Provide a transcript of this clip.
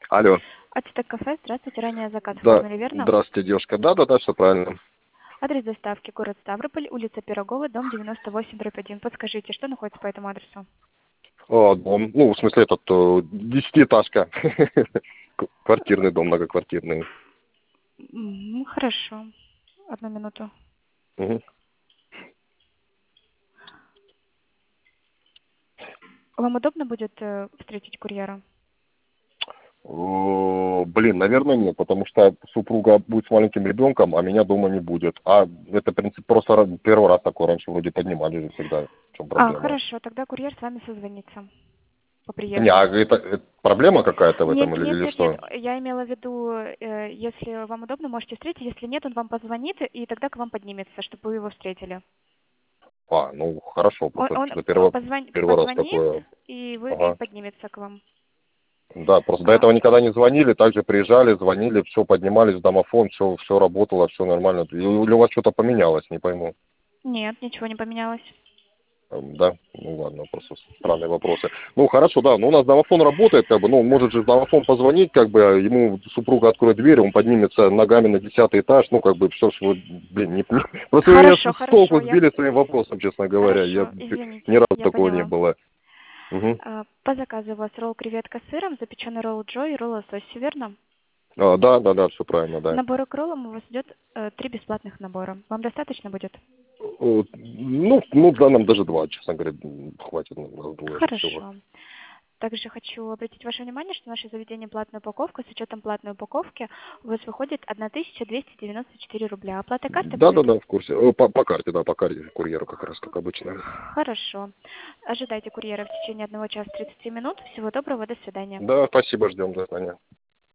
Алло. Ацтек кафе, здравствуйте, ранее заказ Да, оформили, верно? здравствуйте, девушка. Да, все правильно. Адрес доставки, город Ставрополь, улица Пирогова, дом 98/1. Подскажите, что находится по этому адресу? Дом, ну, в смысле, этот, десятиэтажка. Квартирный дом, многоквартирный. Хорошо. Одну минуту. Мгм. Вам удобно будет встретить курьера? Блин, наверное, нет, потому что супруга будет с маленьким ребенком, а меня дома не будет. А это, в принципе, просто первый раз такое, раньше вроде поднимали же всегда. В чем проблема? Хорошо, тогда курьер с вами созвонится по Не, приезду. а это проблема какая-то в этом Нет, или, нет, или нет, нет. что? Я имела в виду, если вам удобно, можете встретить. Если нет, он вам позвонит, и тогда к вам поднимется, чтобы вы его встретили. Ну, хорошо, Он, просто он что первый раз позвонит, такое. и Ага. поднимется к вам. Да, просто до А, этого никогда не звонили, также приезжали, звонили, все поднимались в домофон, все работало, все нормально. Или у вас что-то поменялось, не пойму. Нет, ничего не поменялось. Да? Ну ладно, просто странные вопросы. Ну хорошо, да, ну у нас домофон работает, как бы, ну он может же в домофон позвонить, как бы, ему супруга откроет дверь, он поднимется ногами на 10-й этаж, ну как бы все, что, блин, просто вы меня Хорошо, с толку хорошо, сбили своим вопросом, честно говоря, хорошо, ни извините, разу я такого не поняла. было. Мгм. По заказу у вас ролл креветка с сыром, запеченный ролл Джо и ролл лосось, всё верно? Да, все правильно, да. Наборы к роллам у вас идет 3 бесплатных набора. Вам достаточно будет? Да, нам даже два, честно говоря, хватит нам двое всего. Хорошо. Также хочу обратить ваше внимание, что наше заведение платная упаковка. С учетом платной упаковки у вас выходит 1294 рубля. Оплата карты будет? Да, в курсе. По карте, да, по карте курьеру как раз, как обычно. Хорошо. Ожидайте курьера в течение 1 часа 30 минут. Всего доброго, до свидания. Да, спасибо, ждем, до свидания.